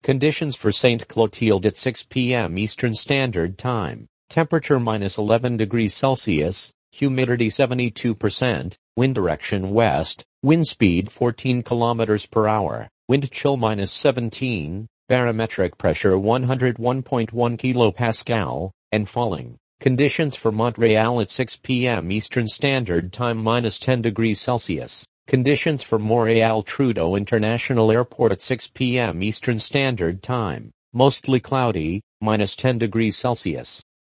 Conditions for St. Clotilde at 6 p.m. Eastern Standard Time. Temperature -11 degrees Celsius, humidity 72%, wind direction west, wind speed 14 kilometers per hour, wind chill -17, barometric pressure 101.1 kilopascal, and falling. Conditions for Montreal at 6 p.m. Eastern Standard Time -10 degrees Celsius. Conditions for Montreal Trudeau International Airport at 6 p.m. Eastern Standard Time. Mostly cloudy, -10 degrees Celsius.